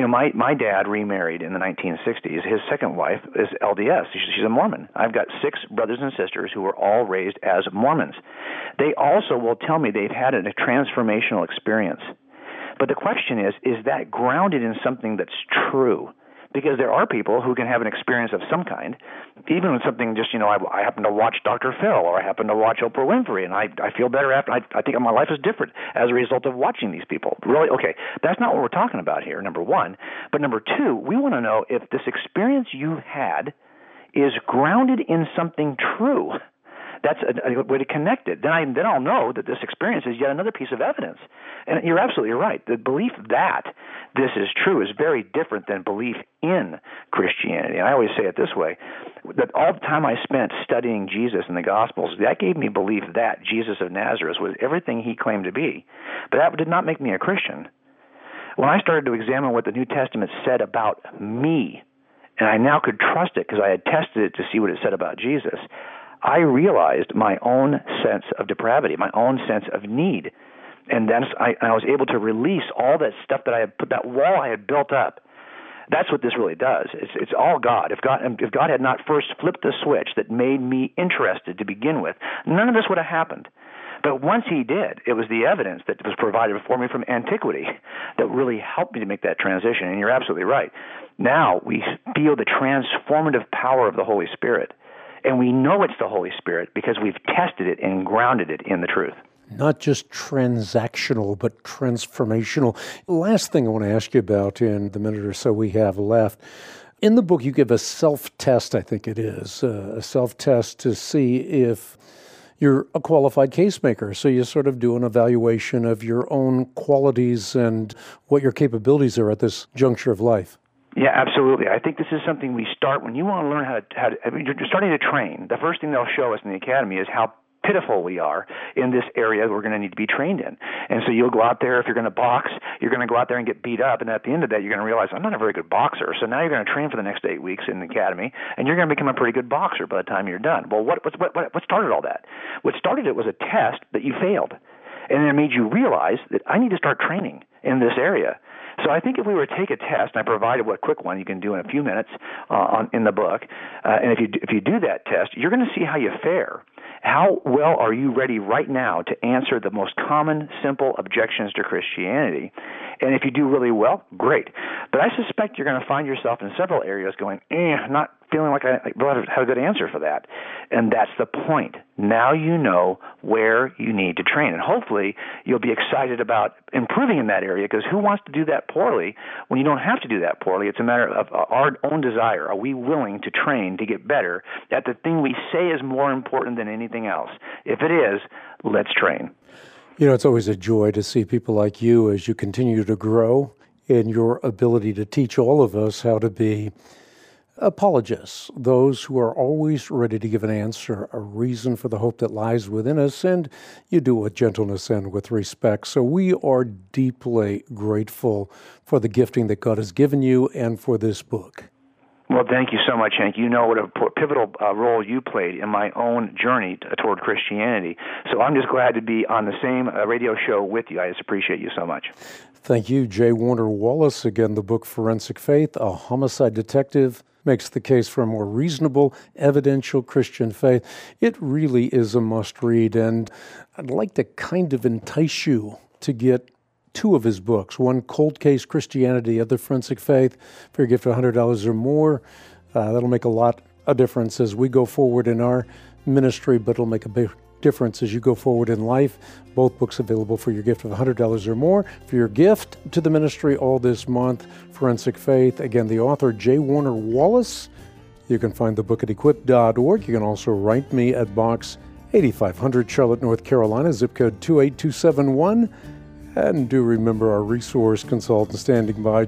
My dad remarried in the 1960s. His second wife is LDS. She's a Mormon. I've got 6 brothers and sisters who were all raised as Mormons. They also will tell me they've had a transformational experience. But the question is that grounded in something that's true? Because there are people who can have an experience of some kind, even when something just, I happen to watch Dr. Phil or I happen to watch Oprah Winfrey, and I feel better after. I think my life is different as a result of watching these people. Really? Okay, that's not what we're talking about here, number one. But number two, we want to know if this experience you had is grounded in something true. That's a way to connect it. Then I'll know that this experience is yet another piece of evidence. And you're absolutely right. The belief that this is true is very different than belief in Christianity. And I always say it this way, that all the time I spent studying Jesus in the Gospels, that gave me belief that Jesus of Nazareth was everything he claimed to be. But that did not make me a Christian. When I started to examine what the New Testament said about me, and I now could trust it because I had tested it to see what it said about Jesus, I realized my own sense of depravity, my own sense of need. And then I was able to release all that stuff that I had put, that wall I had built up. That's what this really does. It's all God. If God had not first flipped the switch that made me interested to begin with, none of this would have happened. But once he did, it was the evidence that was provided for me from antiquity that really helped me to make that transition. And you're absolutely right. Now we feel the transformative power of the Holy Spirit. And we know it's the Holy Spirit because we've tested it and grounded it in the truth. Not just transactional, but transformational. Last thing I want to ask you about in the minute or so we have left. In the book, you give a self-test, I think it is, a self-test to see if you're a qualified case maker. So you sort of do an evaluation of your own qualities and what your capabilities are at this juncture of life. Yeah, absolutely. I think this is something we start when you want to learn how to I mean, you're starting to train. The first thing they'll show us in the academy is how pitiful we are in this area we're going to need to be trained in. And so you'll go out there, if you're going to box, you're going to go out there and get beat up, and at the end of that, you're going to realize, I'm not a very good boxer. So now you're going to train for the next 8 weeks in the academy, and you're going to become a pretty good boxer by the time you're done. Well, what started all that? What started it was a test that you failed, and it made you realize that I need to start training in this area. So I think if we were to take a test, and I provided what quick one you can do in a few minutes in the book, and if you do that test, you're going to see how you fare. How well are you ready right now to answer the most common, simple objections to Christianity? And if you do really well, great. But I suspect you're going to find yourself in several areas going, not feeling like I have a good answer for that. And that's the point. Now you know where you need to train. And hopefully you'll be excited about improving in that area, because who wants to do that poorly when you don't have to do that poorly? It's a matter of our own desire. Are we willing to train to get better at the thing we say is more important than anything else? If it is, let's train. You know, it's always a joy to see people like you as you continue to grow in your ability to teach all of us how to be apologists, those who are always ready to give an answer, a reason for the hope that lies within us, and you do it with gentleness and with respect. So we are deeply grateful for the gifting that God has given you and for this book. Well, thank you so much, Hank. You know what a pivotal role you played in my own journey toward Christianity. So I'm just glad to be on the same radio show with you. I just appreciate you so much. Thank you, J. Warner Wallace. Again, the book Forensic Faith, a homicide detective makes the case for a more reasonable, evidential Christian faith. It really is a must-read, and I'd like to kind of entice you to get two of his books. One, Cold Case Christianity, other, Forensic Faith, for your gift of $100 or more. That'll make a lot of difference as we go forward in our ministry, but it'll make a big difference as you go forward in life. Both books available for your gift of $100 or more. For your gift to the ministry all this month, Forensic Faith. Again, the author, J. Warner Wallace. You can find the book at equip.org. You can also write me at Box 8500, Charlotte, North Carolina, zip code 28271. And do remember our resource consultant standing by,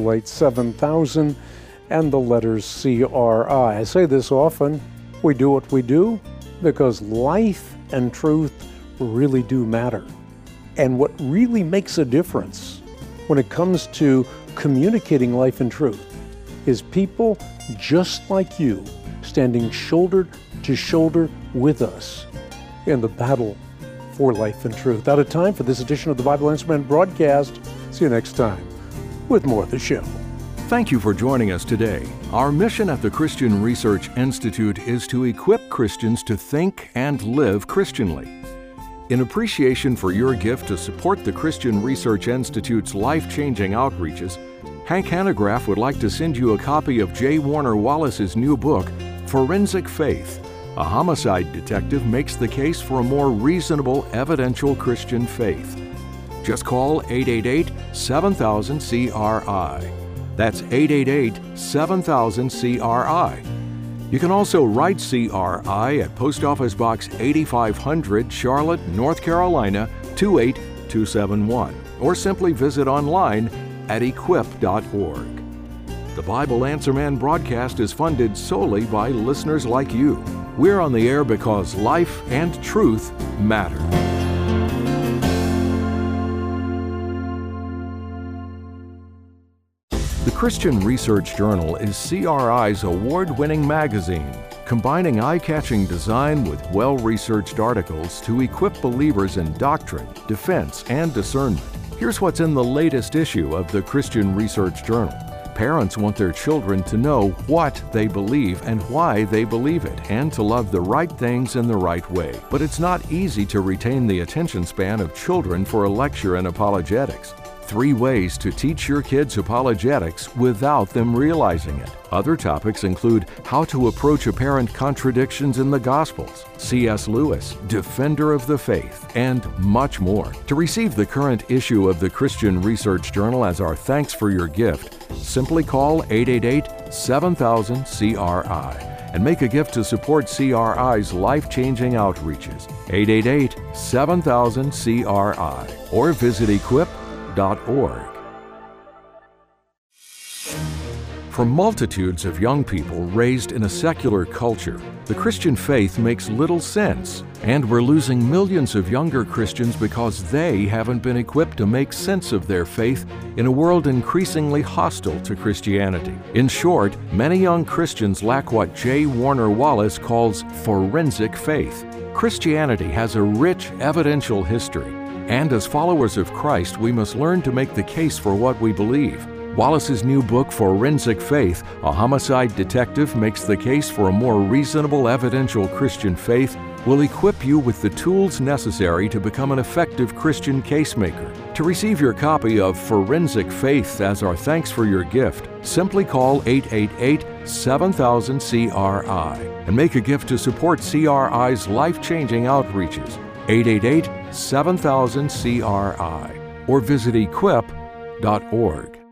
888-7000, and the letters CRI. I say this often, we do what we do because life and truth really do matter. And what really makes a difference when it comes to communicating life and truth is people just like you standing shoulder to shoulder with us in the battle for life and truth. Out of time for this edition of the Bible Answer Man broadcast. See you next time with more of the show. Thank you for joining us today. Our mission at the Christian Research Institute is to equip Christians to think and live Christianly. In appreciation for your gift to support the Christian Research Institute's life-changing outreaches, Hank Hanegraaff would like to send you a copy of J. Warner Wallace's new book, Forensic Faith. A homicide detective makes the case for a more reasonable, evidential Christian faith. Just call 888-7000-CRI. That's 888-7000-CRI. You can also write CRI at Post Office Box 8500, Charlotte, North Carolina, 28271, or simply visit online at equip.org. The Bible Answer Man broadcast is funded solely by listeners like you. We're on the air because life and truth matter. The Christian Research Journal is CRI's award-winning magazine, combining eye-catching design with well-researched articles to equip believers in doctrine, defense, and discernment. Here's what's in the latest issue of the Christian Research Journal. Parents want their children to know what they believe and why they believe it, and to love the right things in the right way. But it's not easy to retain the attention span of children for a lecture in apologetics. 3 ways to teach your kids apologetics without them realizing it. Other topics include how to approach apparent contradictions in the Gospels, C.S. Lewis, Defender of the Faith, and much more. To receive the current issue of the Christian Research Journal as our thanks for your gift, simply call 888-7000-CRI and make a gift to support CRI's life-changing outreaches. 888-7000-CRI or visit equip.org. For multitudes of young people raised in a secular culture, the Christian faith makes little sense, and we're losing millions of younger Christians because they haven't been equipped to make sense of their faith in a world increasingly hostile to Christianity. In short, many young Christians lack what J. Warner Wallace calls forensic faith. Christianity has a rich evidential history, and as followers of Christ, we must learn to make the case for what we believe. Wallace's new book, Forensic Faith, A Homicide Detective Makes the Case for a More Reasonable Evidential Christian Faith, will equip you with the tools necessary to become an effective Christian casemaker. To receive your copy of Forensic Faith as our thanks for your gift, simply call 888-7000-CRI and make a gift to support CRI's life-changing outreaches, 888-7000-CRI, or visit equip.org.